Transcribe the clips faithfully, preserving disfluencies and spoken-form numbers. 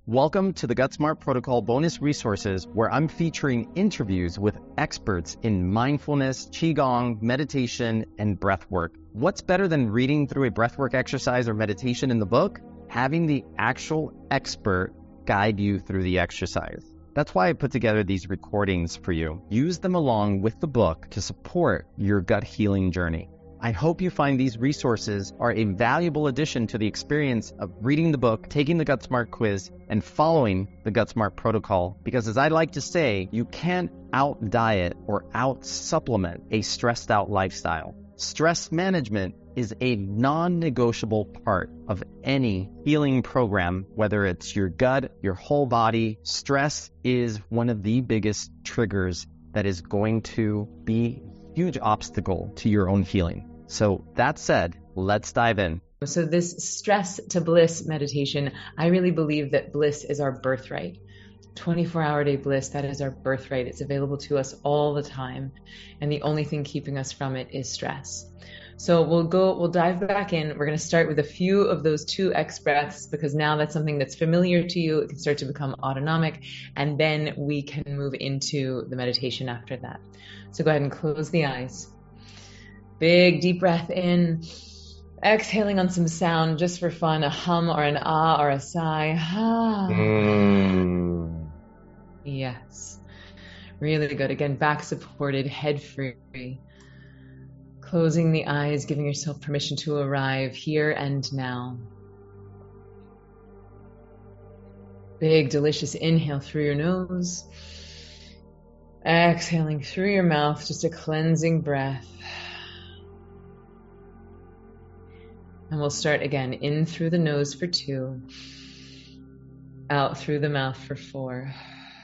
Welcome to the GutSmart Protocol bonus resources, where I'm featuring interviews with experts in mindfulness, qigong, meditation, and breath work. What's better than reading through a breathwork exercise or meditation in the book? Having the actual expert guide you through the exercise. That's why I put together these recordings for you. Use them along with the book to support your gut healing journey. I hope you find these resources are a valuable addition to the experience of reading the book, taking the GutSmart quiz, and following the GutSmart protocol. Because as I like to say, you can't out-diet or out-supplement a stressed-out lifestyle. Stress management is a non-negotiable part of any healing program, whether it's your gut, your whole body. Stress is one of the biggest triggers that is going to be a huge obstacle to your own healing. So that said, let's dive in. So this stress to bliss meditation, I really believe that bliss is our birthright. twenty-four hour day bliss, that is our birthright. It's available to us all the time. And the only thing keeping us from it is stress. So we'll go, we'll dive back in. We're going to start with a few of those two X breaths, because now that's something that's familiar to you. It can start to become autonomic, and then we can move into the meditation after that. So go ahead and close the eyes. Big deep breath in, exhaling on some sound just for fun, a hum or an ah or a sigh. Ah. Mm. Yes. Really good. Again, back supported, head free. Closing the eyes, giving yourself permission to arrive here and now. Big, delicious inhale through your nose. Exhaling through your mouth, just a cleansing breath. And we'll start again, in through the nose for two, out through the mouth for four.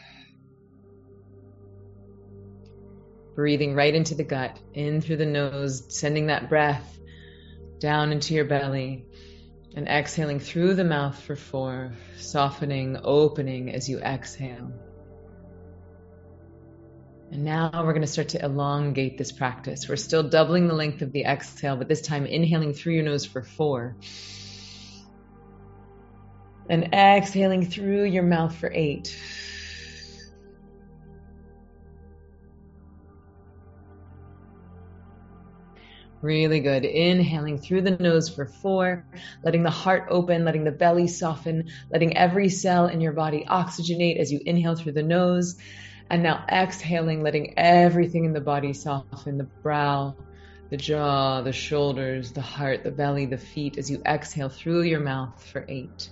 Breathing right into the gut, in through the nose, sending that breath down into your belly, and exhaling through the mouth for four, softening, opening as you exhale. And now we're going to start to elongate this practice. We're still doubling the length of the exhale, but this time inhaling through your nose for four. And exhaling through your mouth for eight. Really good. Inhaling through the nose for four, letting the heart open, letting the belly soften, letting every cell in your body oxygenate as you inhale through the nose. And now exhaling, letting everything in the body soften, the brow, the jaw, the shoulders, the heart, the belly, the feet, as you exhale through your mouth for eight.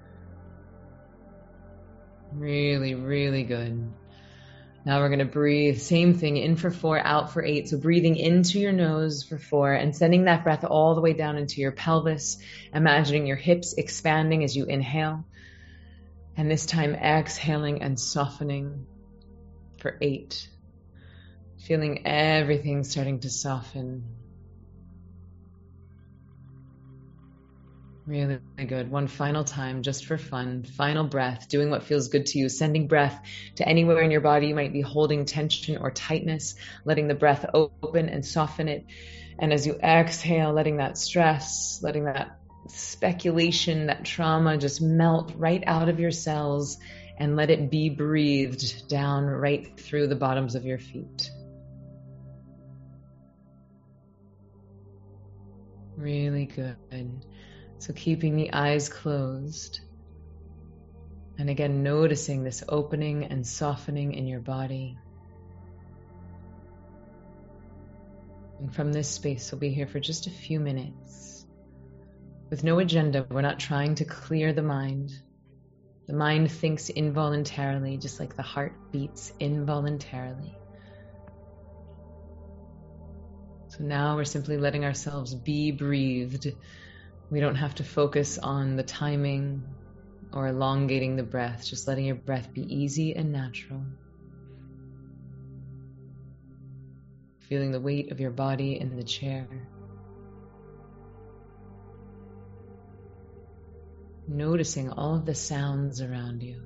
Really, really good. Now we're going to breathe, same thing, in for four, out for eight. So breathing into your nose for four and sending that breath all the way down into your pelvis, imagining your hips expanding as you inhale. And this time exhaling and softening for eight. Feeling everything starting to soften. Really good. One final time, just for fun. Final breath, doing what feels good to you. Sending breath to anywhere in your body you might be holding tension or tightness, letting the breath open and soften it. And as you exhale, letting that stress, letting that speculation, that trauma just melt right out of your cells, and let it be breathed down right through the bottoms of your feet. Really good. So keeping the eyes closed. And again, noticing this opening and softening in your body. And from this space, we'll be here for just a few minutes. With no agenda, we're not trying to clear the mind. The mind thinks involuntarily, just like the heart beats involuntarily. So now we're simply letting ourselves be breathed. We don't have to focus on the timing or elongating the breath, just letting your breath be easy and natural. Feeling the weight of your body in the chair. Noticing all of the sounds around you.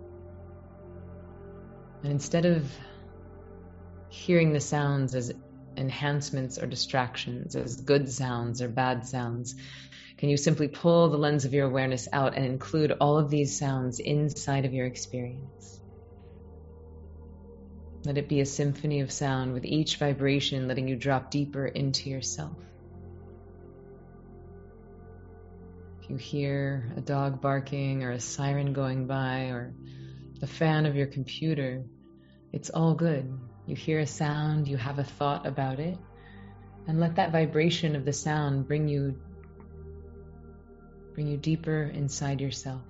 And instead of hearing the sounds as enhancements or distractions, as good sounds or bad sounds? Can you simply pull the lens of your awareness out and include all of these sounds inside of your experience? Let it be a symphony of sound, with each vibration letting you drop deeper into yourself. If you hear a dog barking or a siren going by or the fan of your computer, it's all good. You hear a sound, you have a thought about it, and let that vibration of the sound bring you bring you deeper inside yourself.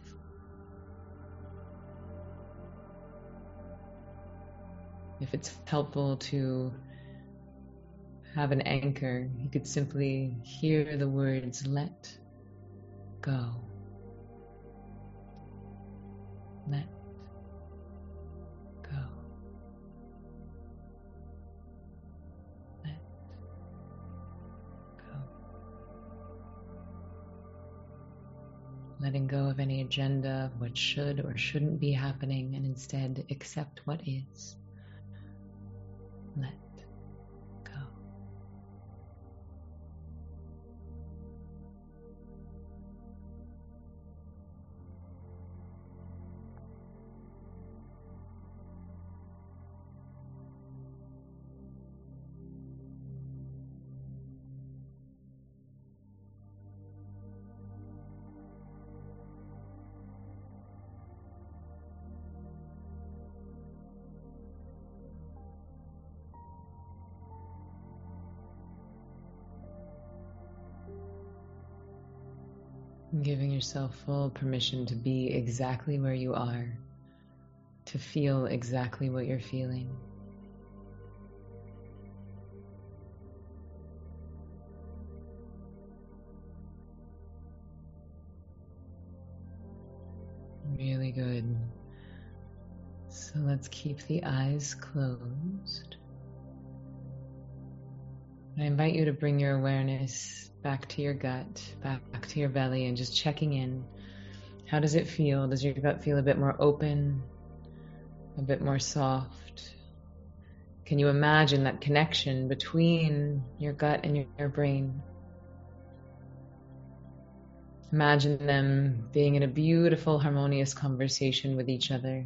If it's helpful to have an anchor, you could simply hear the words, let go. Let go. Let go. Letting go of any agenda of what should or shouldn't be happening, and instead accept what is. Let go. Giving yourself full permission to be exactly where you are, to feel exactly what you're feeling. Really good. So let's keep the eyes closed. I invite you to bring your awareness back to your gut, back to your belly, and just checking in. How does it feel? Does your gut feel a bit more open, a bit more soft? Can you imagine that connection between your gut and your, your brain? Imagine them being in a beautiful, harmonious conversation with each other.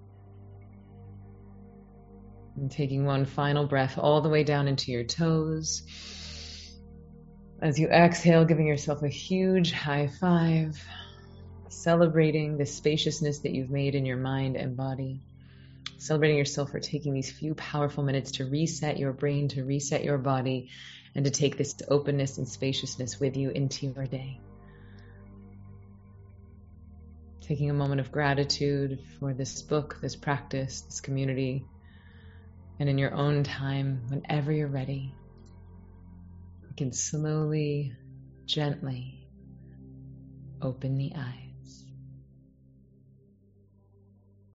And taking one final breath all the way down into your toes. As you exhale, giving yourself a huge high five, celebrating the spaciousness that you've made in your mind and body. Celebrating yourself for taking these few powerful minutes to reset your brain, to reset your body, and to take this openness and spaciousness with you into your day. Taking a moment of gratitude for this book, this practice, this community. And in your own time, whenever you're ready, you can slowly, gently open the eyes.